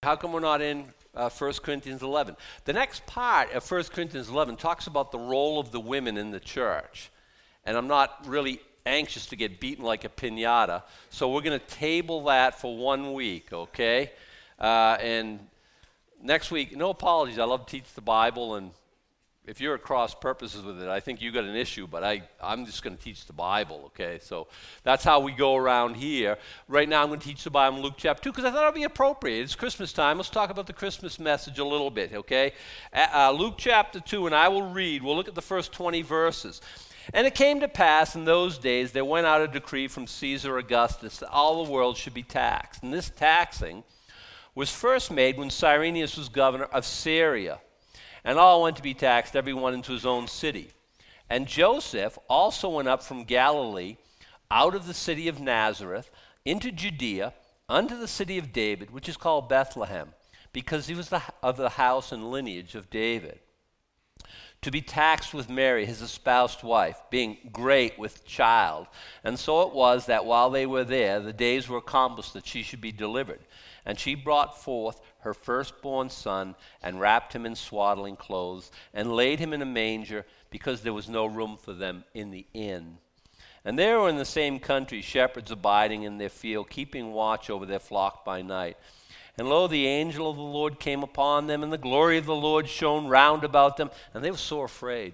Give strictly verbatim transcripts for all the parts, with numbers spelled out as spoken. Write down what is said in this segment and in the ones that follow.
How come we're not in uh, First Corinthians eleven? The next part of First Corinthians eleven talks about the role of the women in the church. And I'm not really anxious to get beaten like a piñata, so we're going to table that for one week, okay? Uh, and next week, no apologies, I love to teach the Bible, and if you're at cross purposes with it, I think you got an issue, but I, I'm just going to teach the Bible, okay? So that's how we go around here. Right now I'm going to teach the Bible in Luke chapter two because I thought it would be appropriate. It's Christmas time. Let's talk about the Christmas message a little bit, okay? Uh, Luke chapter two, and I will read. We'll look at the first twenty verses. And it came to pass in those days there went out a decree from Caesar Augustus that all the world should be taxed. And this taxing was first made when Cyrenius was governor of Syria. And all went to be taxed, every one into his own city. And Joseph also went up from Galilee, out of the city of Nazareth, into Judea, unto the city of David, which is called Bethlehem, because he was the, of the house and lineage of David, to be taxed with Mary, his espoused wife, being great with child. And so it was that while they were there, the days were accomplished that she should be delivered. And she brought forth her firstborn son, and wrapped him in swaddling clothes, and laid him in a manger, because there was no room for them in the inn. And there were in the same country shepherds abiding in their field, keeping watch over their flock by night. And lo, the angel of the Lord came upon them, and the glory of the Lord shone round about them, and they were sore afraid.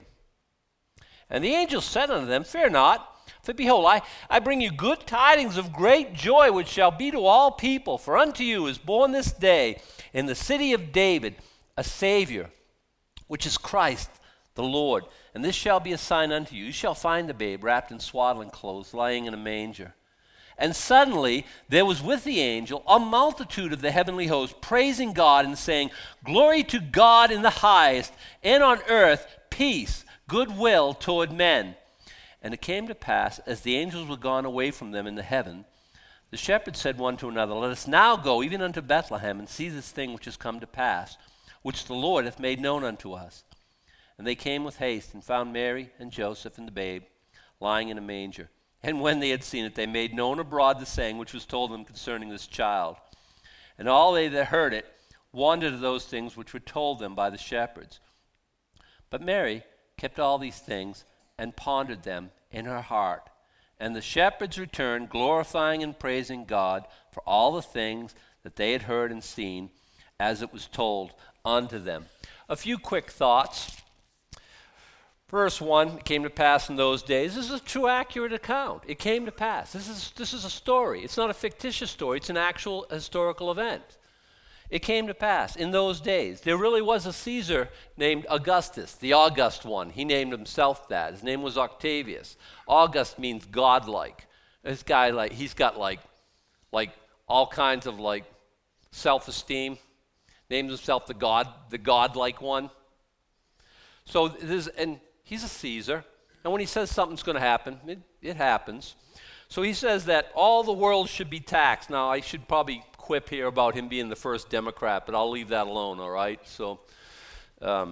And the angel said unto them, Fear not. For behold, I, I bring you good tidings of great joy, which shall be to all people. For unto you is born this day in the city of David a Savior, which is Christ the Lord. And this shall be a sign unto you. You shall find the babe wrapped in swaddling clothes, lying in a manger. And suddenly there was with the angel a multitude of the heavenly host, praising God and saying, Glory to God in the highest, and on earth peace, goodwill toward men. And it came to pass, as the angels were gone away from them into heaven, the shepherds said one to another, Let us now go even unto Bethlehem, and see this thing which is come to pass, which the Lord hath made known unto us. And they came with haste, and found Mary and Joseph and the babe lying in a manger. And when they had seen it, they made known abroad the saying which was told them concerning this child. And all they that heard it wondered at those things which were told them by the shepherds. But Mary kept all these things, and pondered them in her heart. And the shepherds returned, glorifying and praising God for all the things that they had heard and seen, as it was told unto them. A few quick thoughts. Verse one, it came to pass in those days. This is a true, accurate account. It came to pass. This is, this is a story. It's not a fictitious story. It's an actual historical event. It came to pass in those days. There really was a Caesar named Augustus, the August one. He named himself that. His name was Octavius. August means godlike. This guy, like, he's got like, like all kinds of like self-esteem. Names himself the god, the godlike one. So this, and he's a Caesar. And when he says something's going to happen, it, it happens. So he says that all the world should be taxed. Now I should probably quip here about him being the first Democrat, but I'll leave that alone, all right? So, um,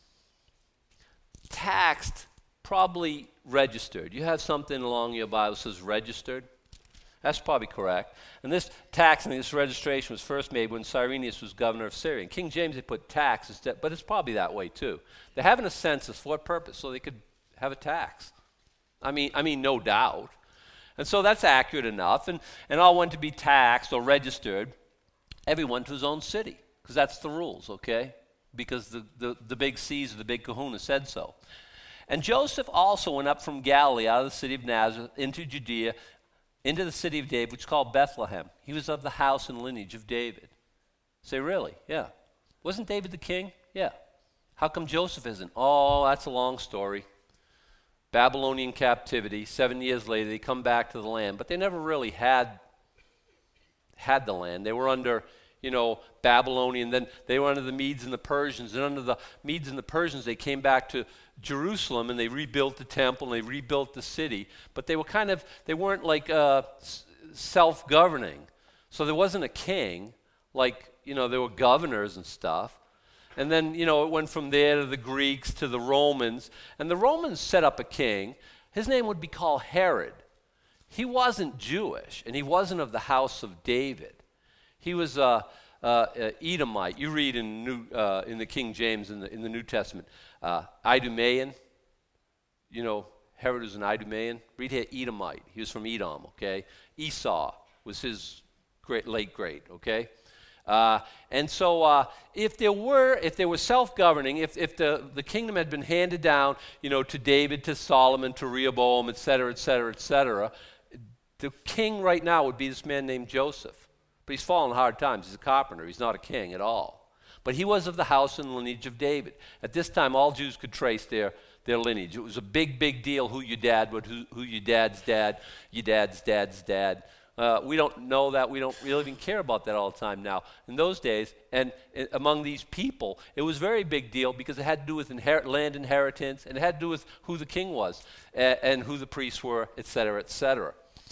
taxed, probably registered. You have something along your Bible that says registered? That's probably correct. And this taxing, this registration was first made when Cyrenius was governor of Syria. In King James, they put tax instead, but it's probably that way too. They're having a census for what purpose? So they could have a tax. I mean, I mean, no doubt. And so that's accurate enough. And, and all went to be taxed or registered, everyone to his own city, because that's the rules, okay? Because the, the, the big Caesar, the big kahuna said so. And Joseph also went up from Galilee out of the city of Nazareth into Judea, into the city of David, which is called Bethlehem. He was of the house and lineage of David. Say, really? Yeah. Wasn't David the king? Yeah. How come Joseph isn't? Oh, that's a long story. Babylonian captivity, seven years later, they come back to the land, but they never really had had the land. They were under, you know, Babylonian, then they were under the Medes and the Persians, and under the Medes and the Persians, they came back to Jerusalem, and they rebuilt the temple, and they rebuilt the city, but they were kind of, they weren't like uh, self-governing, so there wasn't a king, like, you know, there were governors and stuff. And then, you know, it went from there to the Greeks to the Romans. And the Romans set up a king. His name would be called Herod. He wasn't Jewish, and he wasn't of the house of David. He was a, uh, uh, Edomite. You read in New uh, in the King James in the in the New Testament, uh, Idumean. You know, Herod was an Idumean. Read here, Edomite. He was from Edom. Okay, Esau was his great late great. Okay. Uh, and so uh, if there were, if there was self-governing, if, if the, the kingdom had been handed down, you know, to David, to Solomon, to Rehoboam, et cetera, et cetera, et cetera, the king right now would be this man named Joseph. But he's fallen hard times. He's a carpenter. He's not a king at all. But he was of the house and lineage of David. At this time, all Jews could trace their, their lineage. It was a big, big deal who your dad was, who, who your dad's dad, your dad's dad's dad. Uh, we don't know that. We don't really even care about that all the time now. In those days, and uh, among these people, it was a very big deal because it had to do with inher- land inheritance, and it had to do with who the king was, uh, and who the priests were, et cetera, et cetera.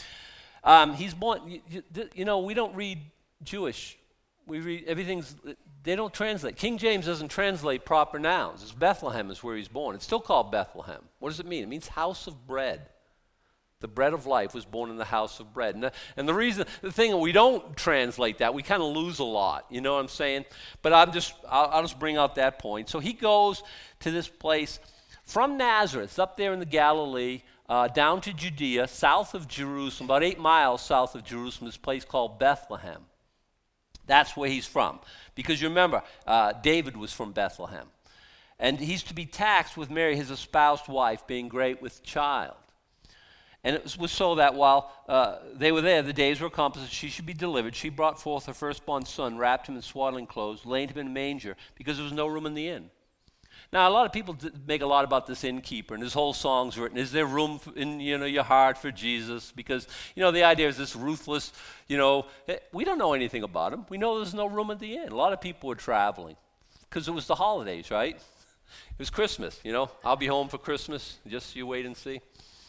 Um, he's born, you, you, you know, we don't read Jewish. We read, everything's, they don't translate. King James doesn't translate proper nouns. It's Bethlehem is where he's born. It's still called Bethlehem. What does it mean? It means house of bread. The bread of life was born in the house of bread. And the, and the reason, the thing, we don't translate that. We kind of lose a lot, you know what I'm saying? But I'm just, I'll, I'll just bring out that point. So he goes to this place from Nazareth, up there in the Galilee, uh, down to Judea, south of Jerusalem, about eight miles south of Jerusalem, this place called Bethlehem. That's where he's from. Because you remember, uh, David was from Bethlehem. And he's to be taxed with Mary, his espoused wife, being great with child. And it was so that while uh, they were there, the days were accomplished that she should be delivered. She brought forth her firstborn son, wrapped him in swaddling clothes, laid him in a manger, because there was no room in the inn. Now, a lot of people make a lot about this innkeeper, and his whole song's written, is there room in, you know, your heart for Jesus? Because, you know, the idea is this ruthless, you know, we don't know anything about him. We know there's no room at the inn. A lot of people were traveling because it was the holidays, right? It was Christmas, you know. I'll be home for Christmas. Just you wait and see.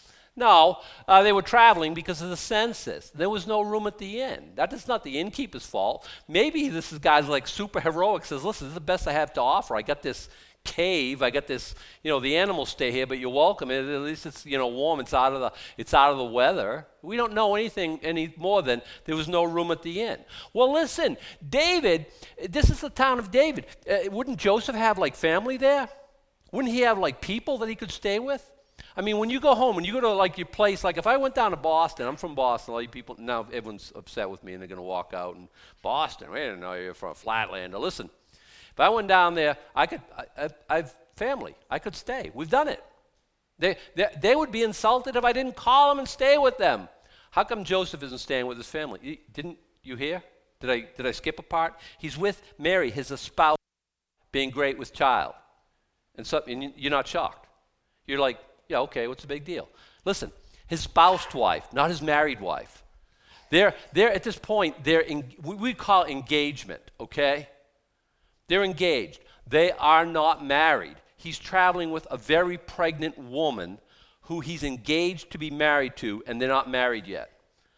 No, uh, they were traveling because of the census. There was no room at the inn. That is not the innkeeper's fault. Maybe this is guys like super heroic, says, listen, this is the best I have to offer. I got this cave, I got this, you know, the animals stay here, but you're welcome. At least it's, you know, warm. It's out of the, it's out of the weather. We don't know anything any more than there was no room at the inn. Well, listen, David, this is the town of David. Uh, wouldn't Joseph have like family there? Wouldn't he have like people that he could stay with? I mean, when you go home, when you go to like your place, like if I went down to Boston, I'm from Boston, all you people, now everyone's upset with me and they're going to walk out and Boston, we didn't know you're from Flatlander. Listen, if I went down there, I could, I, I, I have family, I could stay. We've done it. They, they, they would be insulted if I didn't call them and stay with them. How come Joseph isn't staying with his family? You, didn't you hear? Did I, did I skip a part? He's with Mary, his espoused, being great with child. And, so, and you're not shocked. You're like, yeah, okay, what's the big deal? Listen, his spoused wife, not his married wife. They're, they're at this point, they're in, we call it engagement, okay? They're engaged. They are not married. He's traveling with a very pregnant woman who he's engaged to be married to, and they're not married yet.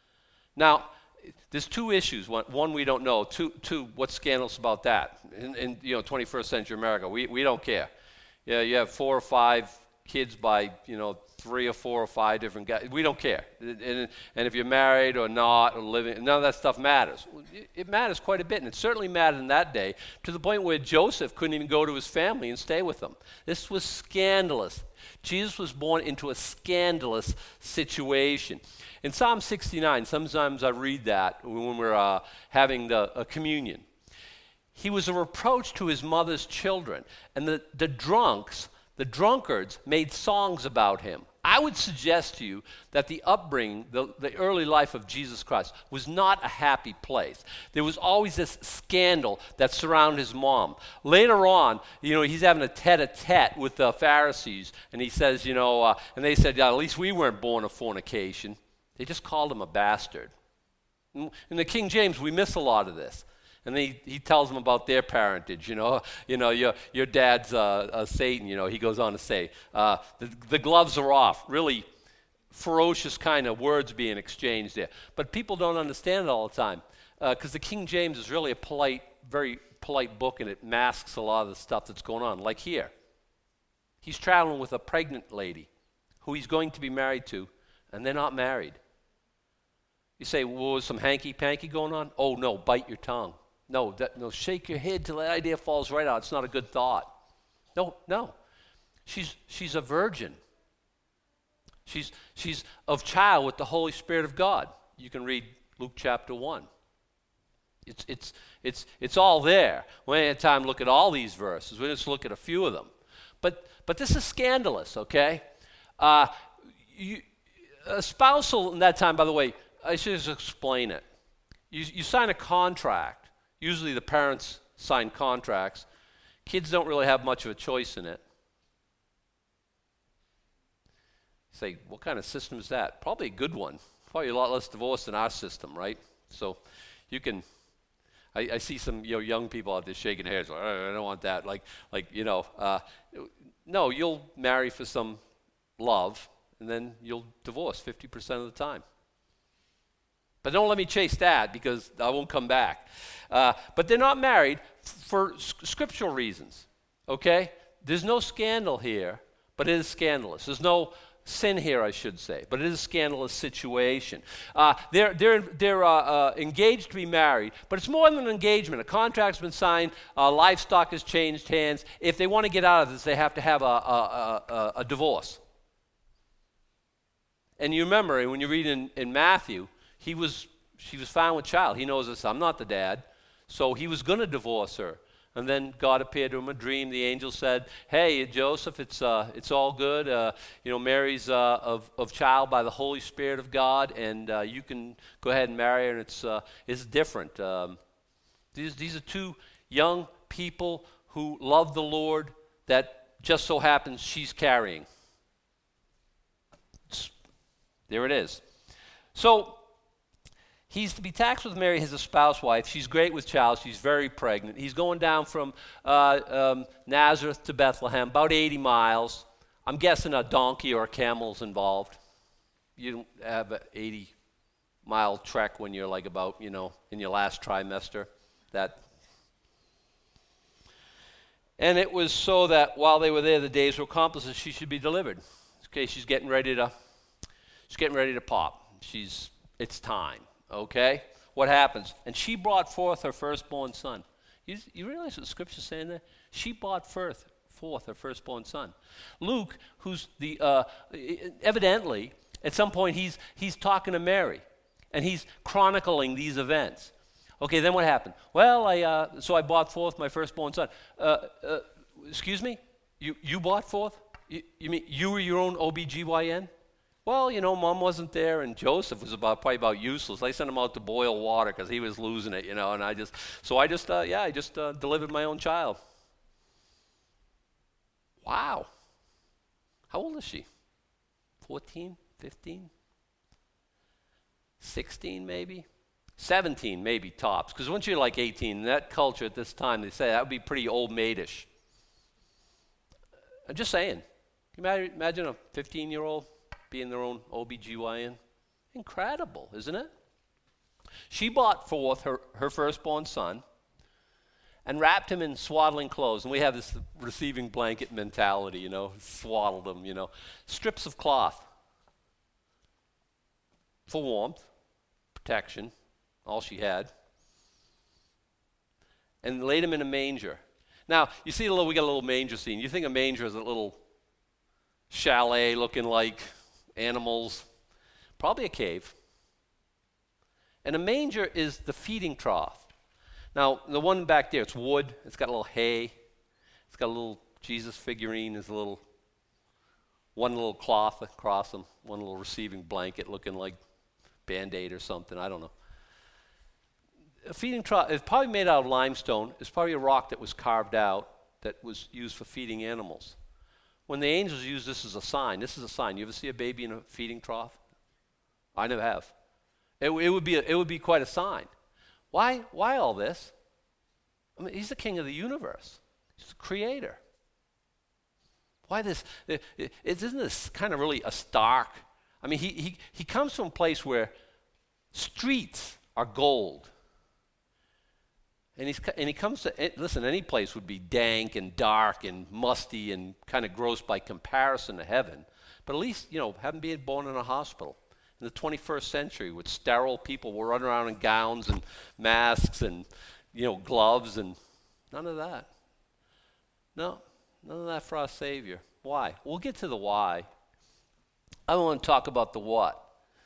Now, there's two issues. One, one we don't know. Two, two what's scandalous about that? In, in you know, twenty-first century America, we, we don't care. Yeah, you have four or five kids by, you know, three or four or five different guys. We don't care. And, and if you're married or not or living, none of that stuff matters. It matters quite a bit, and it certainly mattered in that day to the point where Joseph couldn't even go to his family and stay with them. This was scandalous. Jesus was born into a scandalous situation. In Psalm sixty-nine, sometimes I read that when we're uh, having the uh, communion. He was a reproach to his mother's children, and the, the drunks, the drunkards made songs about him. I would suggest to you that the upbringing, the, the early life of Jesus Christ was not a happy place. There was always this scandal that surrounded his mom. Later on, you know, he's having a tete-a-tete with the Pharisees, and he says, you know, uh, and they said, yeah, at least we weren't born of fornication. They just called him a bastard. In the King James, we miss a lot of this. And he, he tells them about their parentage, you know. You know, your your dad's uh, uh, Satan, you know, he goes on to say. Uh, the, the gloves are off. Really ferocious kind of words being exchanged there. But people don't understand it all the time. Because uh, the King James is really a polite, very polite book, and it masks a lot of the stuff that's going on. Like here. He's traveling with a pregnant lady who he's going to be married to, and they're not married. You say, well, was some hanky-panky going on? Oh, no, bite your tongue. No, that, no, shake your head till that idea falls right out. It's not a good thought. No, no. She's, she's a virgin. She's, she's of child with the Holy Spirit of God. You can read Luke chapter one. It's, it's, it's, it's all there. We ain't had time to look at all these verses. We just look at a few of them. But, but this is scandalous, okay? Uh, you, a spousal in that time, by the way, I should just explain it. You, you sign a contract. Usually the parents sign contracts. Kids don't really have much of a choice in it. You say, what kind of system is that? Probably a good one. Probably a lot less divorce than our system, right? So you can, I, I see some you know, young people out there shaking their heads, like, oh, I don't want that. Like, like you know, uh, no, you'll marry for some love, and then you'll divorce fifty percent of the time. But don't let me chase that because I won't come back. Uh, but they're not married f- for s- scriptural reasons, okay? There's no scandal here, but it is scandalous. There's no sin here, I should say, but it is a scandalous situation. Uh, they're they're, they're uh, uh, engaged to be married, but it's more than an engagement. A contract's been signed, uh, livestock has changed hands. If they want to get out of this, they have to have a, a, a, a divorce. And you remember, when you read in, in Matthew, he was she was found with child. He knows this, I'm not the dad. So he was going to divorce her. And then God appeared to him in a dream. The angel said, hey, Joseph, it's uh, it's all good. Uh, you know, Mary's uh, of, of child by the Holy Spirit of God, and uh, you can go ahead and marry her, and it's, uh, it's different. Um, these, these are two young people who love the Lord that just so happens she's carrying. It's, there it is. So he's to be taxed with Mary, his espoused wife. She's great with child. She's very pregnant. He's going down from uh, um, Nazareth to Bethlehem, about eighty miles. I'm guessing a donkey or a camel's involved. You don't have an eighty-mile trek when you're like about, you know, in your last trimester. That. And it was so that while they were there, the days were accomplished that she should be delivered. Okay, she's getting ready to, she's getting ready to pop. She's, it's time. Okay, what happens? And she brought forth her firstborn son. You, you realize what the scripture's saying there? She brought forth, forth her firstborn son. Luke, who's the, uh, evidently, at some point he's, he's talking to Mary, and he's chronicling these events. Okay, then what happened? Well, I uh, so I brought forth my firstborn son. Uh, uh, excuse me? You, you brought forth? You, you mean you were your own O B G Y N? Well, you know, Mom wasn't there, and Joseph was about probably about useless. I sent him out to boil water because he was losing it, you know, and I just, so I just, uh, yeah, I just uh, delivered my own child. Wow. How old is she? fourteen, fifteen, sixteen maybe? seventeen maybe tops, because once you're like eighteen, in that culture at this time, they say that would be pretty old maidish. I'm just saying. Can you imagine a fifteen-year-old being their own O B G Y N? Incredible, isn't it? She brought forth her, her firstborn son and wrapped him in swaddling clothes. And we have this receiving blanket mentality, you know, swaddled him, you know. Strips of cloth for warmth, protection, all she had. And laid him in a manger. Now, you see a little, we got a little manger scene. You think a manger is a little chalet looking like animals, probably a cave. And a manger is the feeding trough. Now, the one back there, it's wood. It's got a little hay. It's got a little Jesus figurine. There's a little, one little cloth across them, one little receiving blanket looking like Band-Aid or something. I don't know. A feeding trough is probably made out of limestone. It's probably a rock that was carved out that was used for feeding animals. When the angels use this as a sign, this is a sign. You ever see a baby in a feeding trough? I never have. It, it would be a, it would be quite a sign. Why? Why all this? I mean, he's the king of the universe. He's the creator. Why this? It, it, isn't this kind of really a stark? I mean, he he he comes from a place where streets are gold. And, he's, and he comes to, listen, any place would be dank and dark and musty and kind of gross by comparison to heaven. But at least, you know, having been born in a hospital. In the twenty-first century with sterile people were running around in gowns and masks and, you know, gloves and none of that. No, none of that for our Savior. Why? We'll get to the why. I want to talk about the what.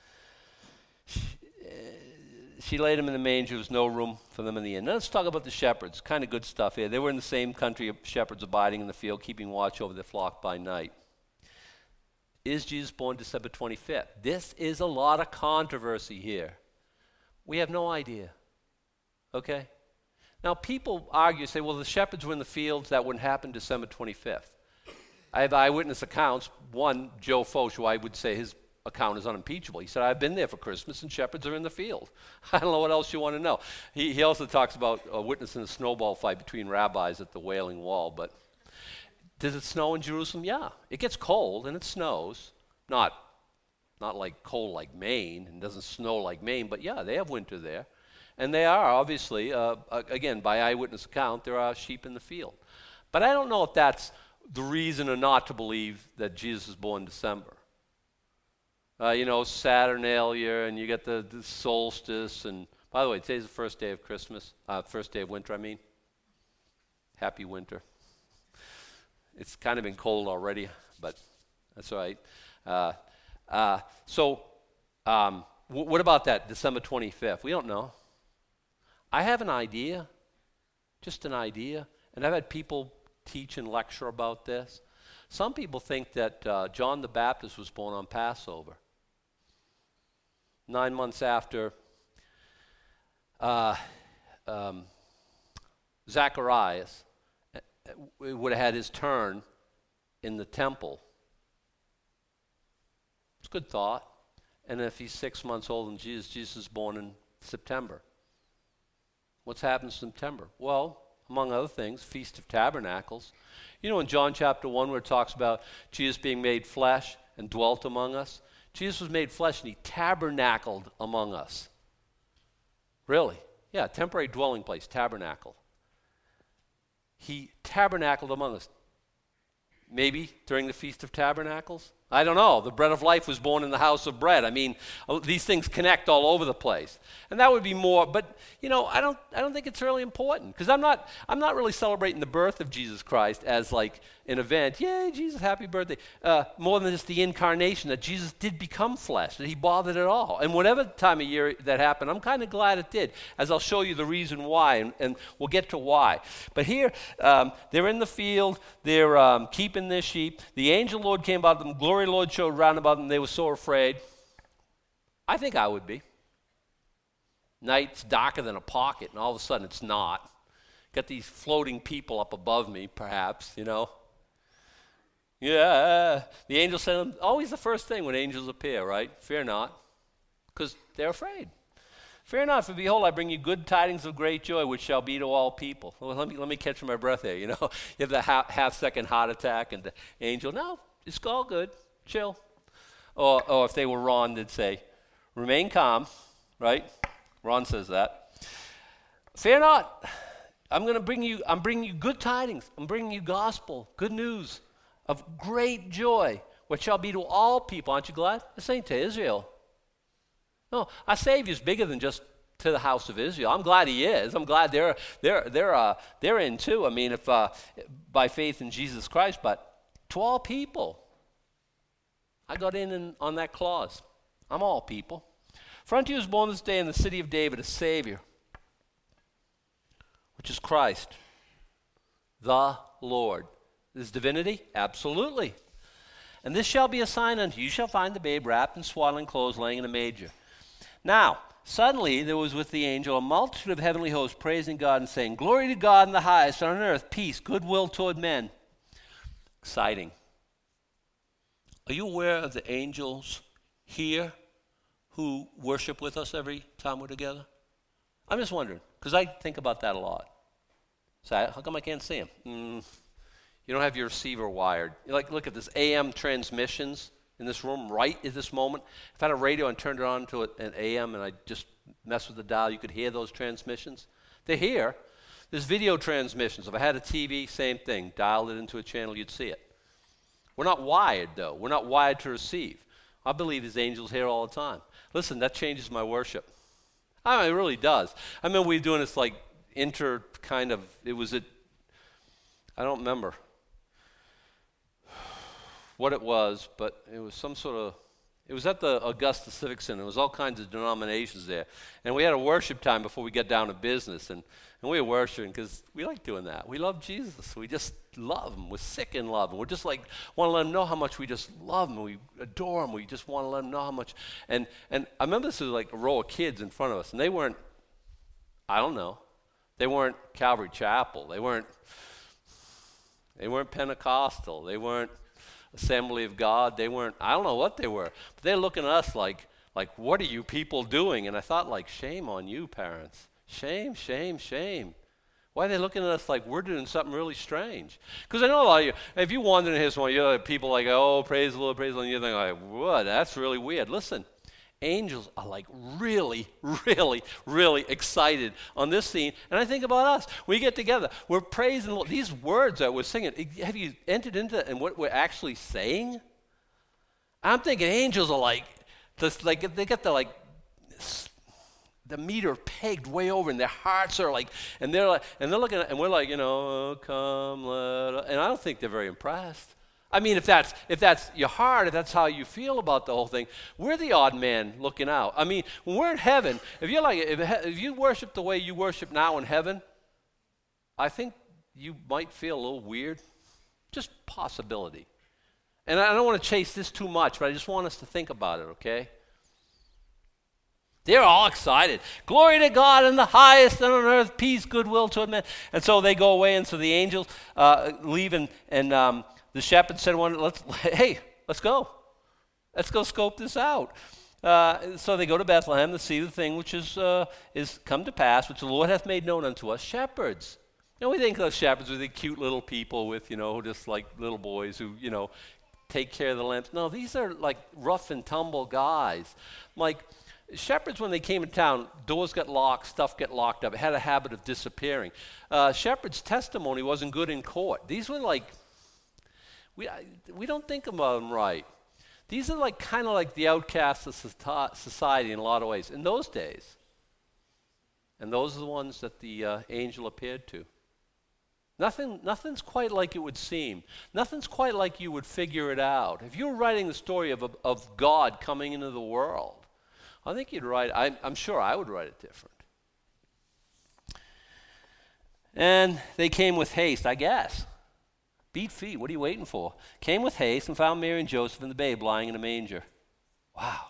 She laid him in the manger. There was no room for them in the inn. Now let's talk about the shepherds. Kind of good stuff here. They were in the same country of shepherds abiding in the field, keeping watch over their flock by night. Is Jesus born December twenty-fifth? This is a lot of controversy here. We have no idea. Okay? Now people argue, say, well, the shepherds were in the fields. That wouldn't happen December twenty-fifth. I have eyewitness accounts. One, Joe Foch, who I would say his account is unimpeachable. He said, I've been there for Christmas and shepherds are in the field. I don't know what else you want to know. He, he also talks about uh, witnessing a snowball fight between rabbis at the Wailing Wall. But does it snow in Jerusalem? Yeah. It gets cold and it snows. Not, not like cold like Maine, and doesn't snow like Maine, but yeah, they have winter there. And they are, obviously, uh, again, by eyewitness account, there are sheep in the field. But I don't know if that's the reason or not to believe that Jesus is born in December. Uh, you know, Saturnalia, and you get the, the solstice, and by the way, today's the first day of Christmas, uh, first day of winter, I mean. Happy winter. It's kind of been cold already, but that's all right. Uh, uh, so, um, w- what about that, December twenty-fifth? We don't know. I have an idea, just an idea, and I've had people teach and lecture about this. Some people think that uh, John the Baptist was born on Passover. Nine months after uh, um, Zacharias would have had his turn in the temple. It's a good thought. And if he's six months old and Jesus, Jesus is born in September. What's happened in September? Well, among other things, Feast of Tabernacles. You know in John chapter one where it talks about Jesus being made flesh and dwelt among us? Jesus was made flesh and he tabernacled among us. Really? Yeah, temporary dwelling place, tabernacle. He tabernacled among us. Maybe during the Feast of Tabernacles? I don't know. The bread of life was born in the house of bread. I mean, these things connect all over the place. And that would be more, but you know, I don't I don't think it's really important because I'm not I'm not really celebrating the birth of Jesus Christ as like an event. Yay, Jesus, happy birthday. Uh, more than just the incarnation, that Jesus did become flesh, that he bothered at all. And whatever time of year that happened, I'm kind of glad it did, as I'll show you the reason why, and, and we'll get to why. But here, um, they're in the field, they're um, keeping their sheep. The angel Lord came about them, glory Lord showed round about them, they were so afraid. I think I would be. Night's darker than a pocket, and all of a sudden it's not. Got these floating people up above me, perhaps, you know. Yeah, the angel said, them, always the first thing when angels appear, right? Fear not, because they're afraid. Fear not, for behold, I bring you good tidings of great joy, which shall be to all people. Well, let me let me catch my breath here, you know. You have the half, half second heart attack, and the angel, no, it's all good, chill. Or, or if they were Ron, they'd say, remain calm, right? Ron says that. Fear not. I'm going to bring you, I'm bringing you good tidings. I'm bringing you gospel, good news of great joy, which shall be to all people. Aren't you glad? This ain't to Israel. No, our Savior is bigger than just to the house of Israel. I'm glad he is. I'm glad they're they're they're uh, they're in too. I mean, if uh, by faith in Jesus Christ, but to all people. I got in and on that clause. I'm all people. For unto you is born this day in the city of David a Savior, which is Christ, the Lord. Is divinity? Absolutely. And this shall be a sign unto you. You shall find the babe wrapped in swaddling clothes, laying in a manger. Now, suddenly there was with the angel a multitude of heavenly hosts praising God and saying, glory to God in the highest, on earth peace, goodwill toward men. Exciting. Are you aware of the angels here who worship with us every time we're together? I'm just wondering, because I think about that a lot. So how come I can't see them? Mm, you don't have your receiver wired. You like, look at this A M transmissions in this room right at this moment. If I had a radio and turned it on to an A M and I just messed with the dial, you could hear those transmissions. They're here. There's video transmissions. If I had a T V, same thing. Dialed it into a channel, you'd see it. We're not wired, though. We're not wired to receive. I believe his angels here all the time. Listen, that changes my worship. I mean, it really does. I remember we were doing this like, inter kind of, it was at, I don't remember what it was, but it was some sort of, it was at the Augusta Civic Center. There was all kinds of denominations there. And we had a worship time before we got down to business. And, and we were worshiping because we like doing that. We love Jesus. We just love him. We're sick in love. And we're just like, want to let him know how much we just love him. We adore him. We just want to let him know how much. And, and I remember this was like a row of kids in front of us. And they weren't, I don't know, they weren't Calvary Chapel. They weren't, they weren't Pentecostal. They weren't Assembly of God. They weren't, I don't know what they were, but they're looking at us like, like, what are you people doing? And I thought, like, shame on you, parents. Shame, shame, shame. Why are they looking at us like we're doing something really strange? Because I know a lot of you, if you wander in his one, you know, people like, oh, praise the Lord, praise the Lord, and you're thinking like, what? That's really weird. Listen, angels are like really, really, really excited on this scene. And I think about us. We get together. We're praising the Lord. These words that we're singing, have you entered into and what we're actually saying? I'm thinking angels are like, this, like they get the like the meter pegged way over, and their hearts are like, and they're like, and they're looking at, and we're like, you know, oh, come, let us. And I don't think they're very impressed. I mean, if that's if that's your heart, if that's how you feel about the whole thing, we're the odd man looking out. I mean, when we're in heaven, if you're like if, if you worship the way you worship now in heaven, I think you might feel a little weird. Just possibility. And I don't want to chase this too much, but I just want us to think about it, okay? They're all excited. Glory to God in the highest, and on earth peace, goodwill toward men. And so they go away, and so the angels uh, leave, and, and um, the shepherd said, "One, let's hey, let's go. Let's go scope this out." Uh, so they go to Bethlehem to see the thing which is uh, is come to pass, which the Lord hath made known unto us. Shepherds. You know, we think of shepherds with the cute little people with, you know, just like little boys who, you know, take care of the lambs. No, these are like rough and tumble guys. Like shepherds, when they came to town, doors got locked, stuff got locked up. It had a habit of disappearing. Uh, shepherds' testimony wasn't good in court. These were like, we we don't think about them right. These are like kind of like the outcasts of society in a lot of ways in those days. And those are the ones that the uh, angel appeared to. Nothing, nothing's quite like it would seem. Nothing's quite like you would figure it out. If you were writing the story of, of, of God coming into the world, I think you'd write, I, I'm sure I would write it different. And they came with haste, I guess. Beat feet, what are you waiting for? Came with haste and found Mary and Joseph and the babe lying in a manger. Wow.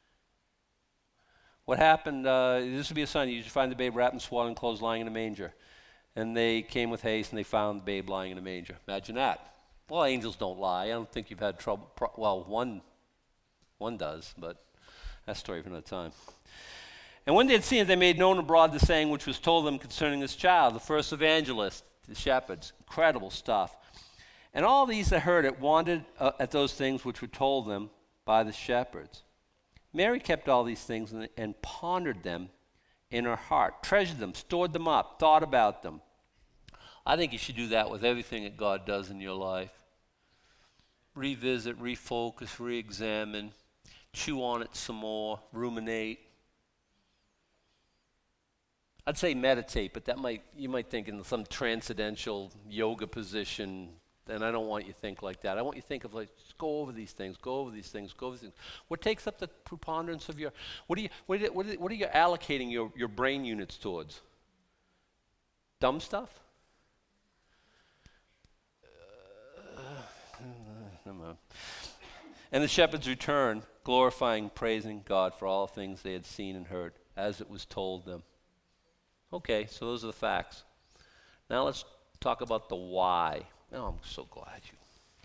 What happened, uh, this would be a sign, you should find the babe wrapped in swaddling clothes lying in a manger. And they came with haste, and they found the babe lying in a manger. Imagine that. Well, angels don't lie. I don't think you've had trouble. Pro- well, one one does, but that's a story for another time. And when they had seen it, they made known abroad the saying which was told them concerning this child, the first evangelist, the shepherds. Incredible stuff. And all these that heard it wondered uh, at those things which were told them by the shepherds. Mary kept all these things and, and pondered them in her heart, treasured them, stored them up, thought about them. I think you should do that with everything that God does in your life. Revisit, refocus, re-examine, chew on it some more, ruminate. I'd say meditate, but that might you might think in some transcendental yoga position, and I don't want you to think like that. I want you to think of like, just go over these things, go over these things, go over these things. What takes up the preponderance of your, what are you, what are, what are, what are you allocating your, your brain units towards? Dumb stuff? And the shepherds returned, glorifying, praising God for all things they had seen and heard, as it was told them. Okay, so those are the facts. Now let's talk about the why. Oh, I'm so glad you,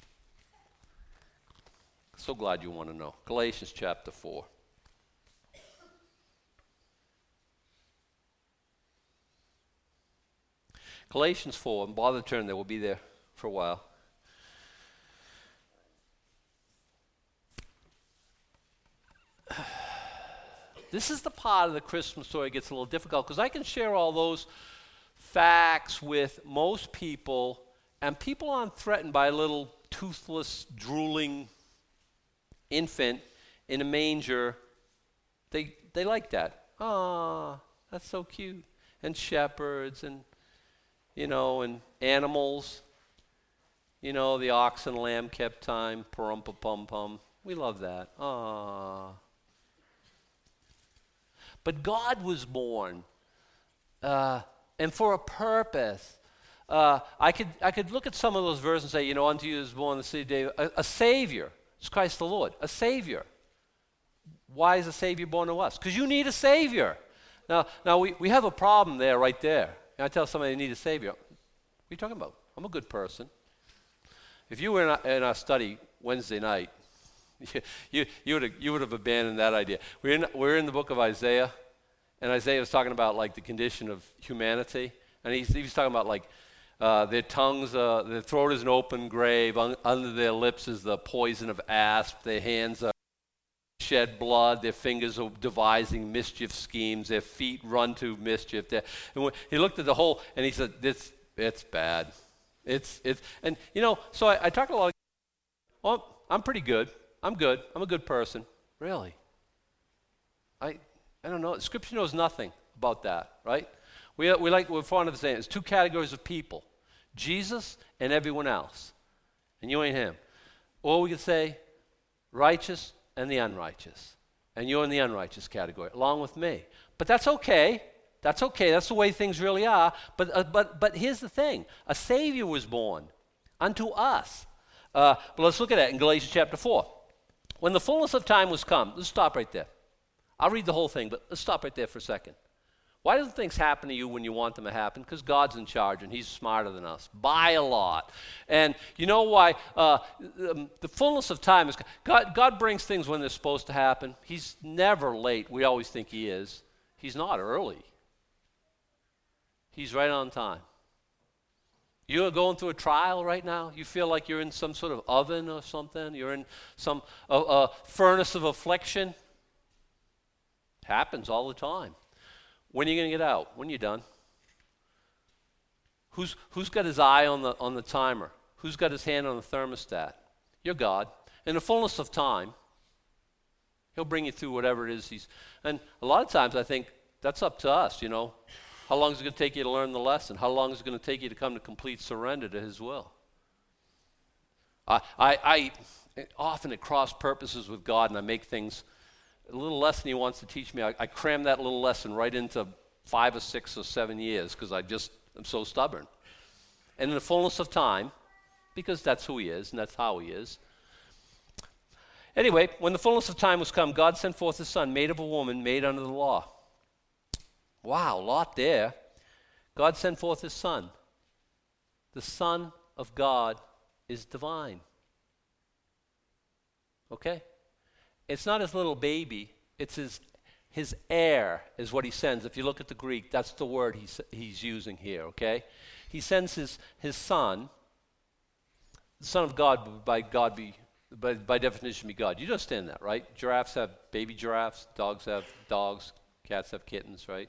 so glad you want to know. Galatians chapter four. Galatians four, and bother to turn there, we'll be there for a while. This is the part of the Christmas story that gets a little difficult because I can share all those facts with most people, and people aren't threatened by a little toothless, drooling infant in a manger. They they like that. Ah, that's so cute. and shepherds and, you know, and animals. You know, the ox and lamb kept time, pum-pum-pum-pum. We love that. Ah. But God was born, uh, and for a purpose. Uh, I could I could look at some of those verses and say, you know, unto you is born the city of David, a, a Savior. It's Christ the Lord, a Savior. Why is a Savior born to us? Because you need a Savior. Now, now we, we have a problem there, right there. And I tell somebody they need a Savior. What are you talking about? I'm a good person. If you were in our, in our study Wednesday night, you, you, you, would have, you would have abandoned that idea. We're in, we're in the book of Isaiah, and Isaiah was talking about like the condition of humanity. And he's, he was talking about like uh, their tongues, uh, their throat is an open grave, un, under their lips is the poison of asp, their hands are shed blood, their fingers are devising mischief schemes, their feet run to mischief. They're, and when he looked at the whole, and he said, "This, it's bad. It's, it's." And you know, so I, I talked a lot. Of, well, I'm pretty good. I'm good. I'm a good person. Really? I, I don't know. Scripture knows nothing about that, right? We we like we're fond of saying there's two categories of people: Jesus and everyone else, and you ain't him. Or we could say, righteous and the unrighteous. And you're in the unrighteous category, along with me. But that's okay. That's okay. That's the way things really are. But uh, but but here's the thing. A Savior was born unto us. Uh, but let's look at that in Galatians chapter four. When the fullness of time was come, let's stop right there. I'll read the whole thing, but let's stop right there for a second. Why don't things happen to you when you want them to happen? Because God's in charge and he's smarter than us by a lot. And you know why? Uh, um, the fullness of time is, God, God brings things when they're supposed to happen. He's never late. We always think he is. He's not early. He's right on time. You're going through a trial right now? You feel like you're in some sort of oven or something? You're in some uh, uh, furnace of affliction? Happens all the time. When are you going to get out? When are you done? Who's, who's got his eye on the, on the timer? Who's got his hand on the thermostat? You're God. In the fullness of time, he'll bring you through whatever it is he's... And a lot of times I think that's up to us, you know. How long is it going to take you to learn the lesson? How long is it going to take you to come to complete surrender to his will? I, I, I often at cross purposes with God, and I make things... A little lesson he wants to teach me, I, I cram that little lesson right into five or six or seven years because I just am so stubborn. And in the fullness of time, because that's who he is and that's how he is. Anyway, when the fullness of time was come, God sent forth his son, made of a woman, made under the law. Wow, a lot there. God sent forth his son. The Son of God is divine. Okay? It's not his little baby. It's his his heir is what he sends. If you look at the Greek, that's the word he's, he's using here, okay? He sends his, his son, the Son of God, by God be, by, by definition be God. You understand that, right? Giraffes have baby giraffes. Dogs have dogs. Cats have kittens, right?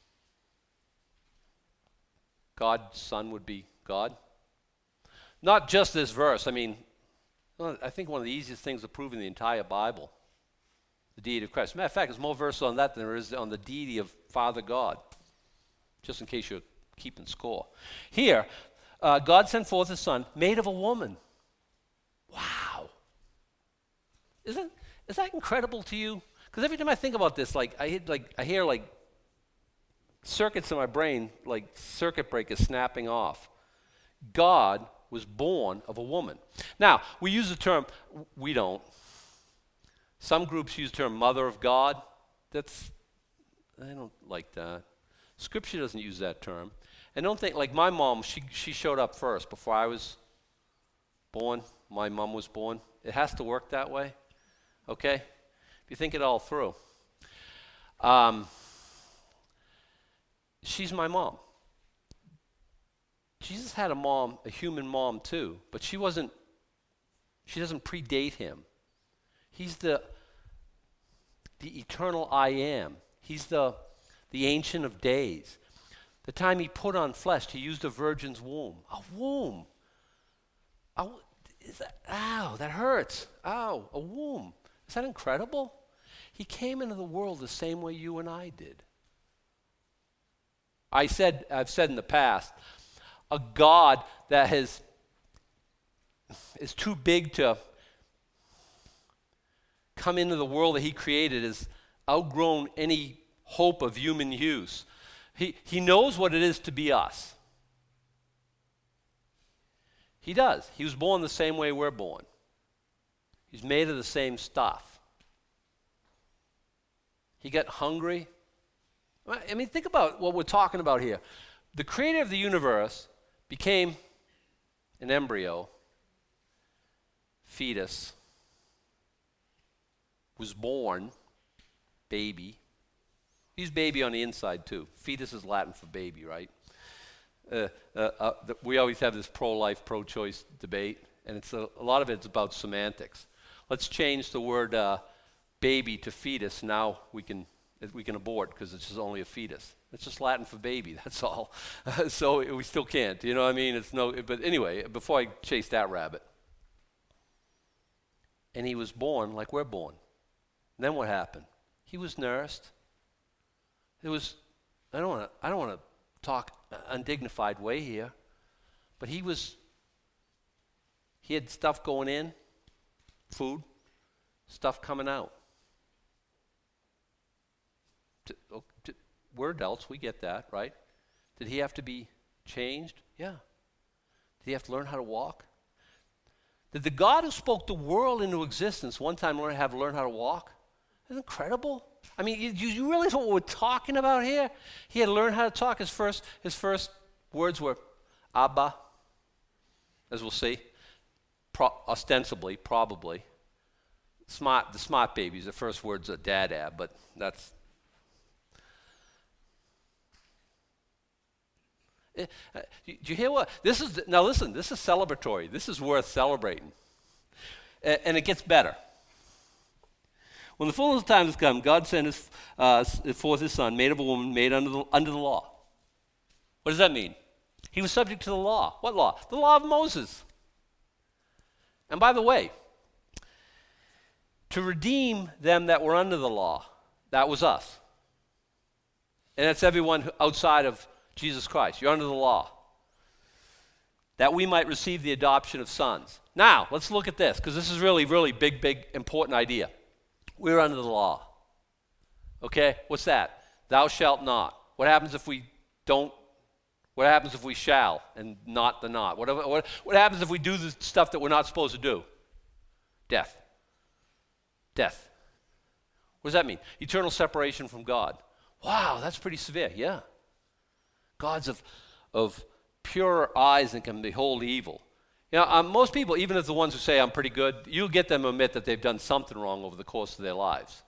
God's son would be God. Not just this verse. I mean, I think one of the easiest things to prove in the entire Bible, the deity of Christ. Matter of fact, there's more verses on that than there is on the deity of Father God, just in case you're keeping score. Here, uh, God sent forth his son, made of a woman. Wow. Isn't, is that incredible to you? Because every time I think about this, like I, hit, like I hear like circuits in my brain, like circuit breakers snapping off. God was born of a woman. Now, we use the term, we don't. Some groups use the term mother of God. That's, I don't like that. Scripture doesn't use that term. And don't think, like my mom, she, she showed up first before I was born. My mom was born. It has to work that way, okay? If you think it all through. Um, she's my mom. Jesus had a mom, a human mom too, but she wasn't, she doesn't predate him. He's the, the eternal I am. He's the, the Ancient of Days. The time he put on flesh, he used a virgin's womb. A womb. A, is that, ow, that hurts. Ow, a womb. Is that incredible? He came into the world the same way you and I did. I said, I've said in the past, a God that has is too big to come into the world that he created has outgrown any hope of human use. He, he knows what it is to be us. He does. He was born the same way we're born. He's made of the same stuff. He got hungry. I mean, think about what we're talking about here. The creator of the universe became an embryo, fetus, was born, baby. He's baby on the inside too. Fetus is Latin for baby, right? Uh, uh, uh, the, we always have this pro-life, pro-choice debate, and it's a, a lot of it's about semantics. Let's change the word uh, baby to fetus. Now we can we can abort because it's just only a fetus. It's just Latin for baby. That's all. So we still can't. You know what I mean? It's no. But anyway, before I chase that rabbit, and he was born like we're born. And then what happened? He was nursed. It was. I don't want to. I don't want to talk undignified way here, but he was. He had stuff going in, food, stuff coming out. To, to, we're adults, we get that, right? Did he have to be changed? Yeah. Did he have to learn how to walk? Did the God who spoke the world into existence one time learn have to learn how to walk? Isn't incredible? I mean, you, you realize what we're talking about here? He had to learn how to talk. His first, his first words were Abba, as we'll see, Pro, ostensibly, probably. Smart, the smart babies, the first words are Dada, but that's. Uh, do you hear what? This is, now listen, this is celebratory. This is worth celebrating. Uh, and it gets better. When the fullness of time has come, God sent his, uh, forth his son, made of a woman, made under the, under the law. What does that mean? He was subject to the law. What law? The law of Moses. And by the way, to redeem them that were under the law, that was us. And that's everyone outside of Jesus Christ. You're under the law. That we might receive the adoption of sons. Now, let's look at this, because this is really, really big, big, important idea. We're under the law. Okay? What's that? Thou shalt not. What happens if we don't? What happens if we shall and not the not? What, what, what happens if we do the stuff that we're not supposed to do? Death. Death. What does that mean? Eternal separation from God. Wow, that's pretty severe. Yeah. God's of, of purer eyes and can behold evil. You know, um, most people, even if the ones who say I'm pretty good, you'll get them to admit that they've done something wrong over the course of their lives.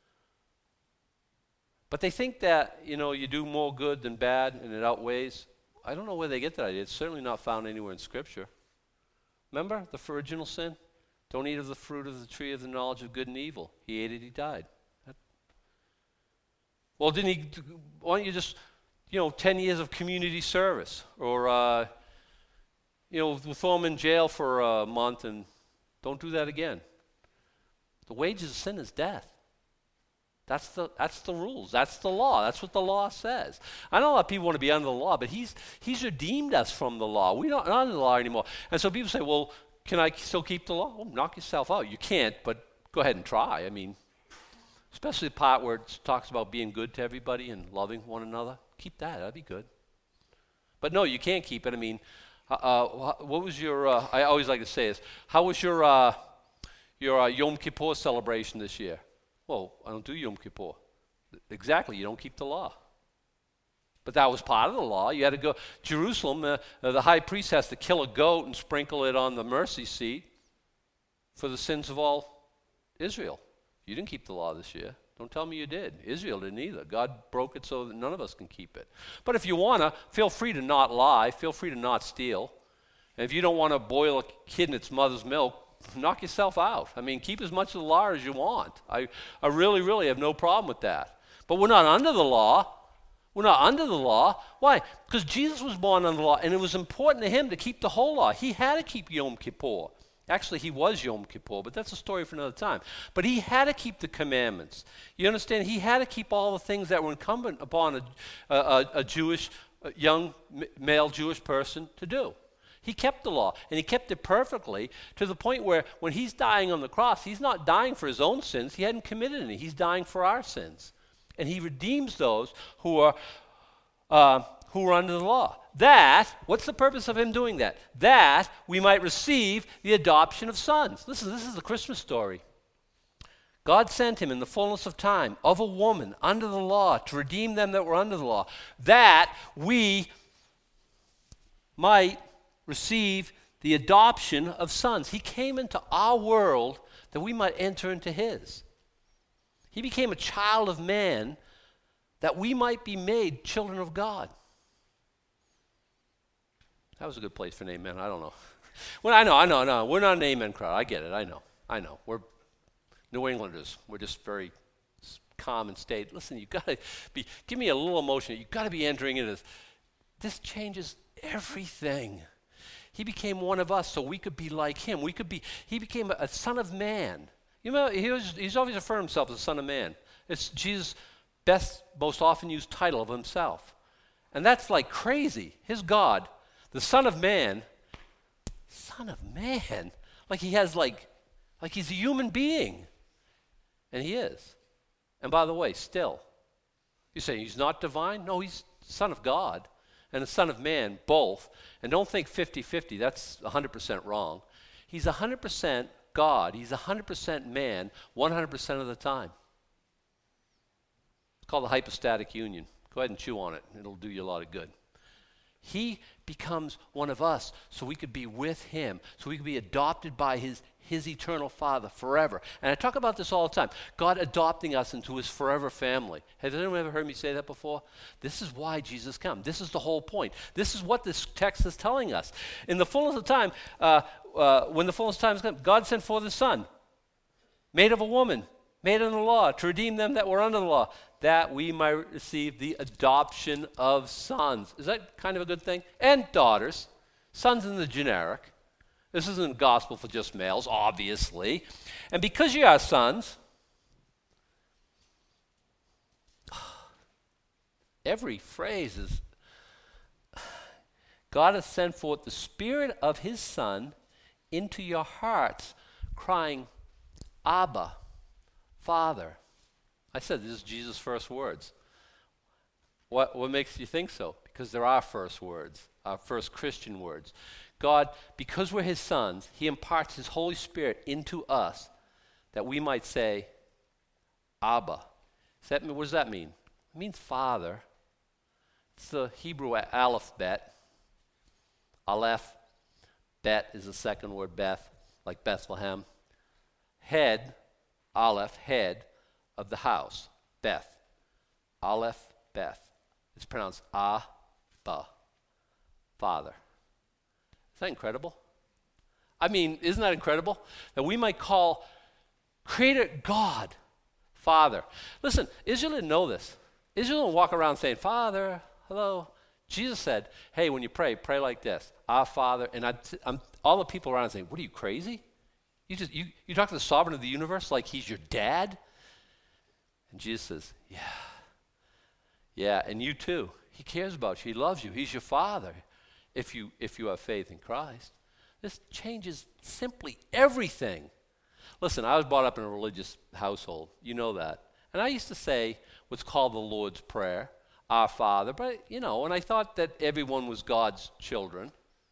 But they think that, you know, you do more good than bad and it outweighs. I don't know where they get that idea. It's certainly not found anywhere in Scripture. Remember the original sin? Don't eat of the fruit of the tree of the knowledge of good and evil. He ate it, he died. That, well, didn't he, why don't you just, you know, ten years of community service or, uh, you know, we'll throw them in jail for a month and don't do that again. The wages of sin is death. That's the that's the rules. That's the law. That's what the law says. I know a lot of people want to be under the law, but he's he's redeemed us from the law. We're not under the law anymore. And so people say, well, can I still keep the law? Well, knock yourself out. You can't, but go ahead and try. I mean, especially the part where it talks about being good to everybody and loving one another. Keep that. That'd be good. But no, you can't keep it. I mean, Uh, what was your, uh, I always like to say this, how was your uh, your uh, Yom Kippur celebration this year? Well, I don't do Yom Kippur. Exactly, you don't keep the law. But that was part of the law. You had to go, Jerusalem, uh, uh, the high priest has to kill a goat and sprinkle it on the mercy seat for the sins of all Israel. You didn't keep the law this year. Don't tell me you did. Israel didn't either. God broke it so that none of us can keep it. But if you want to, feel free to not lie. Feel free to not steal. And if you don't want to boil a kid in its mother's milk, knock yourself out. I mean, keep as much of the law as you want. I, I really, really have no problem with that. But we're not under the law. We're not under the law. Why? Because Jesus was born under the law, and it was important to him to keep the whole law. He had to keep Yom Kippur. Actually, he was Yom Kippur, but that's a story for another time. But he had to keep the commandments. You understand? He had to keep all the things that were incumbent upon a, a, a, a Jewish, a young male Jewish person to do. He kept the law, and he kept it perfectly to the point where when he's dying on the cross, he's not dying for his own sins. He hadn't committed any. He's dying for our sins. And he redeems those who are uh, who are under the law. That, what's the purpose of him doing that? That we might receive the adoption of sons. Listen, this is the Christmas story. God sent him in the fullness of time of a woman under the law to redeem them that were under the law, that we might receive the adoption of sons. He came into our world that we might enter into his. He became a child of man that we might be made children of God. That was a good place for an amen. I don't know. Well, I know, I know, I know. We're not an amen crowd. I get it. I know. I know. We're New Englanders. We're just very calm and staid. Listen, you've got to be, give me a little emotion. You've got to be entering into this. This changes everything. He became one of us so we could be like him. We could be, he became a, a son of man. You know, he was, he's always affirmed himself as a son of man. It's Jesus' best, most often used title of himself. And that's like crazy. His God, the Son of Man, Son of Man, like he has like, like he's a human being. And he is. And by the way, still, you say he's not divine? No, he's Son of God and the Son of Man, both. And don't think fifty-fifty, that's one hundred percent wrong. He's one hundred percent God, he's one hundred percent man, one hundred percent of the time. It's called the hypostatic union. Go ahead and chew on it. It'll do you a lot of good. He becomes one of us so we could be with him, so we could be adopted by his, his eternal Father forever. And I talk about this all the time. God adopting us into his forever family. Has anyone ever heard me say that before? This is why Jesus came. This is the whole point. This is what this text is telling us. In the fullness of time, uh, uh, when the fullness of time is come, God sent forth his Son, made of a woman, made under the law, to redeem them that were under the law, that we might receive the adoption of sons. Is that kind of a good thing? And daughters. Sons in the generic. This isn't a gospel for just males, obviously. And because you are sons, every phrase is, God has sent forth the Spirit of his Son into your hearts, crying, Abba, Father. I said this is Jesus' first words. What, what makes you think so? Because they're our first words, our first Christian words. God, because we're his sons, he imparts his Holy Spirit into us that we might say, Abba. Does that, what does that mean? It means Father. It's the Hebrew alphabet. Aleph. Bet is the second word, Beth, like Bethlehem. Head, Aleph, head of the house, Beth. Aleph, Beth. It's pronounced Abba, Father. Is that incredible? I mean, isn't that incredible? That we might call Creator God Father. Listen, Israel didn't know this. Israel didn't walk around saying, Father, hello. Jesus said, hey, when you pray, pray like this, Our Father. And I, I'm, all the people around saying, what are you, crazy? You just you, you talk to the sovereign of the universe like he's your dad? And Jesus says, yeah, yeah, and you too. He cares about you. He loves you. He's your Father if you if you have faith in Christ. This changes simply everything. Listen, I was brought up in a religious household. You know that. And I used to say what's called the Lord's Prayer, Our Father. But, you know, and I thought that everyone was God's children.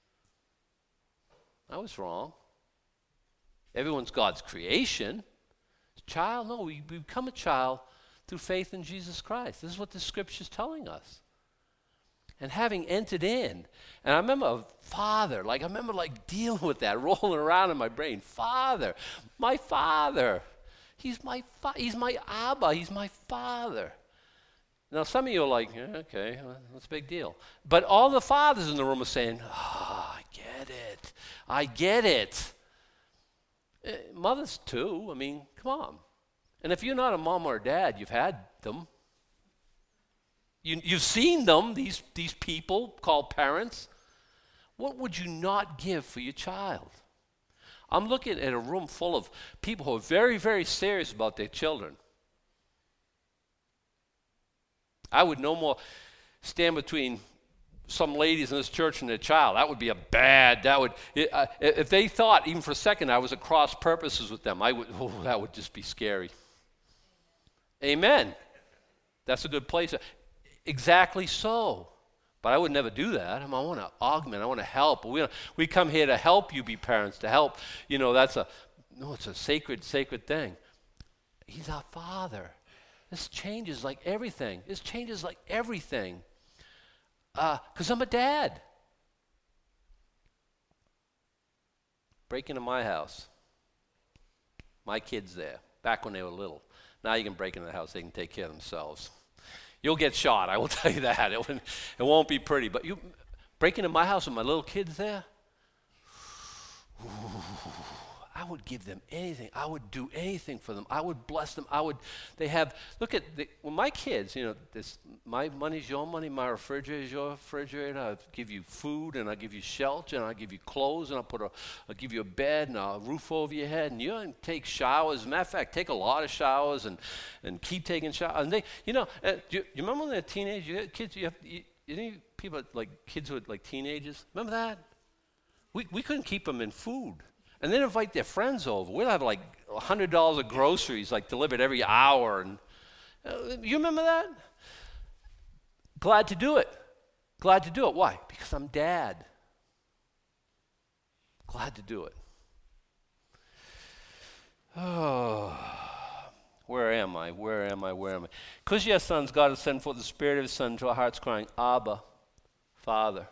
I was wrong. Everyone's God's creation. Child, no, we become a child through faith in Jesus Christ. This is what the Scripture is telling us. And having entered in, and I remember a Father, like I remember like dealing with that, rolling around in my brain. Father, my Father. He's my fa- He's my Abba. He's my Father. Now some of you are like, yeah, okay, well, that's a big deal. But all the fathers in the room are saying, oh, I get it. I get it. Uh, mothers too. I mean, come on. And if you're not a mom or a dad, you've had them. You, you've seen them, these, these people called parents. What would you not give for your child? I'm looking at a room full of people who are very, very serious about their children. I would no more stand between some ladies in this church and their child. That would be a bad, that would, it, uh, if they thought even for a second I was at cross purposes with them, I would, oh, that would just be scary. Amen. That's a good place. Exactly so. But I would never do that. I, mean, I want to augment. I want to help. We, we come here to help you be parents, to help. You know, that's a, no, it's a sacred, sacred thing. He's our Father. This changes like everything. This changes like everything. Because uh, I'm a dad. Break into my house. My kids there, back when they were little. Now you can break into the house. They can take care of themselves. You'll get shot, I will tell you that. It, it won't be pretty. But you break into my house with my little kids there, ooh, I would give them anything. I would do anything for them. I would bless them. I would, they have, look at, the, well, my kids, you know, this, my money's your money, my refrigerator is your refrigerator. I'll give you food, and I'll give you shelter, and I'll give you clothes, and I'll put a, I'll give you a bed, and a roof over your head, and you can take showers. As a matter of fact, take a lot of showers, and, and keep taking showers. And they, you know, uh, do you, you remember when they're teenagers, you had kids, you have, you, any people, like kids who are like teenagers, remember that? We, we couldn't keep them in food. And then invite their friends over. We'd have like one hundred dollars of groceries like delivered every hour. And uh, you remember that? Glad to do it. Glad to do it. Why? Because I'm dad. Glad to do it. Oh, where am I? Where am I? Where am I? Because you are sons, God has sent forth the Spirit of His Son to our hearts, crying, Abba, Father.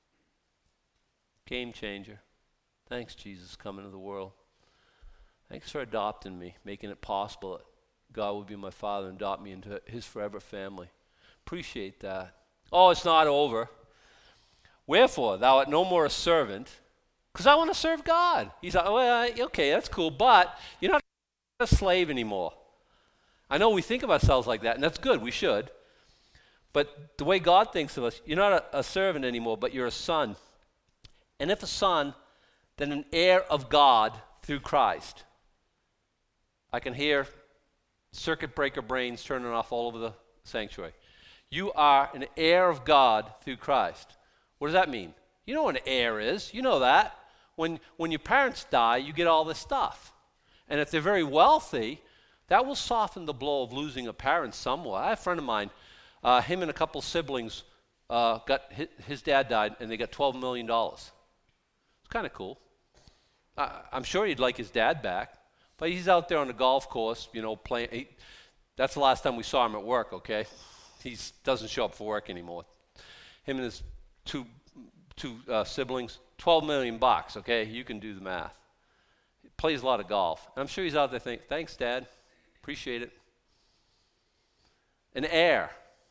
Game changer. Thanks, Jesus, coming to the world. Thanks for adopting me, making it possible that God will be my Father and adopt me into His forever family. Appreciate that. Oh, it's not over. Wherefore, thou art no more a servant, because I want to serve God. He's like, well, okay, that's cool, but you're not a slave anymore. I know we think of ourselves like that, and that's good, we should. But the way God thinks of us, you're not a, a servant anymore, but you're a son. And if a son, then an heir of God through Christ. I can hear circuit breaker brains turning off all over the sanctuary. You are an heir of God through Christ. What does that mean? You know what an heir is. You know that. When, when your parents die, you get all this stuff. And if they're very wealthy, that will soften the blow of losing a parent somewhat. I have a friend of mine, uh, him and a couple siblings, uh, got his, his dad died, and they got twelve million dollars. It's kind of cool. Uh, I'm sure he'd like his dad back, but he's out there on the golf course, you know, playing. He, that's the last time we saw him at work, okay? He doesn't show up for work anymore. Him and his two two uh, siblings, twelve million bucks, okay? You can do the math. He plays a lot of golf. And I'm sure he's out there thinking, thanks, Dad. Appreciate it. An heir.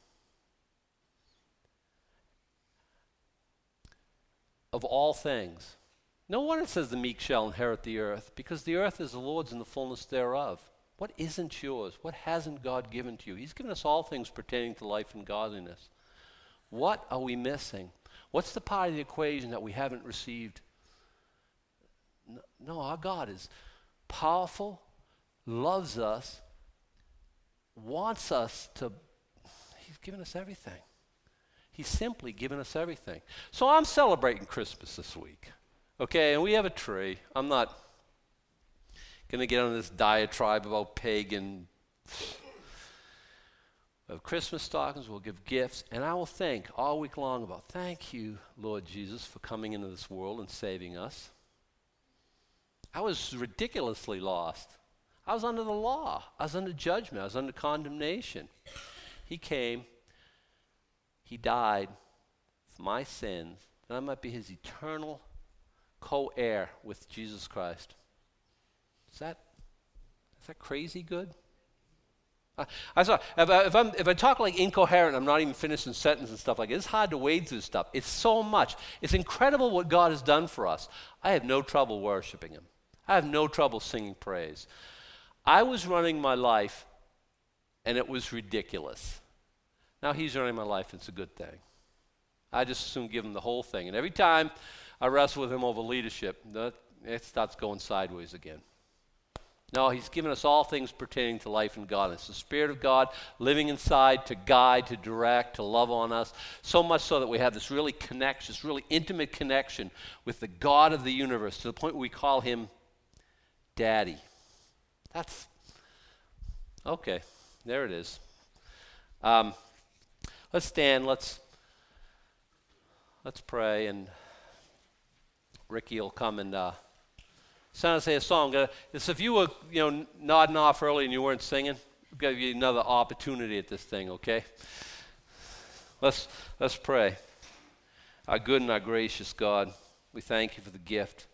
Of all things. No wonder it says the meek shall inherit the earth, because the earth is the Lord's and the fullness thereof. What isn't yours? What hasn't God given to you? He's given us all things pertaining to life and godliness. What are we missing? What's the part of the equation that we haven't received? No, no, our God is powerful, loves us, wants us to, He's given us everything. He's simply given us everything. So I'm celebrating Christmas this week. Okay, and we have a tree. I'm not going to get on this diatribe about pagan. We'll have Christmas stockings, we'll give gifts, and I will think all week long about, thank you, Lord Jesus, for coming into this world and saving us. I was ridiculously lost. I was under the law. I was under judgment. I was under condemnation. He came. He died for my sins, and I might be His eternal co-heir with Jesus Christ. Is that is that crazy good? I, I saw if I, if, I'm, if I talk like incoherent, I'm not even finishing sentences and stuff like that. It's hard to wade through stuff. It's so much. It's incredible what God has done for us. I have no trouble worshiping Him. I have no trouble singing praise. I was running my life, and it was ridiculous. Now He's running my life. It's a good thing. I just assume give Him the whole thing. And every time I wrestle with Him over leadership, that, it starts going sideways again. No, he's given us all things pertaining to life and godliness. The Spirit of God living inside to guide, to direct, to love on us. So much so that we have this really connection, this really intimate connection with the God of the universe to the point where we call him Daddy. That's, okay, there it is. Um, let's stand, let's, let's pray, and Ricky will come and uh, sing us a song. Uh, so if you were, you know, nodding off early and you weren't singing, we'll give you another opportunity at this thing, okay? Let's let's pray. Our good and our gracious God, we thank you for the gift.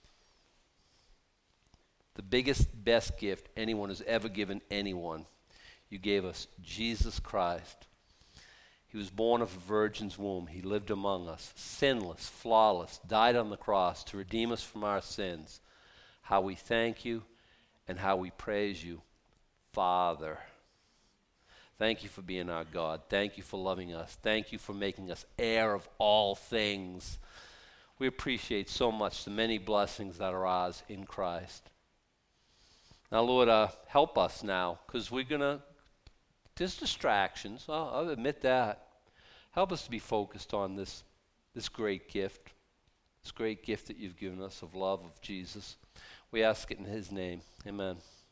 The biggest, best gift anyone has ever given anyone. You gave us Jesus Christ. He was born of a virgin's womb. He lived among us, sinless, flawless, died on the cross to redeem us from our sins. How we thank you and how we praise you, Father. Thank you for being our God. Thank you for loving us. Thank you for making us heir of all things. We appreciate so much the many blessings that are ours in Christ. Now, Lord, uh, help us now, because we're going to, there's distractions. I'll, I'll admit that. Help us to be focused on this, this great gift, this great gift that you've given us of love of Jesus. We ask it in his name. Amen.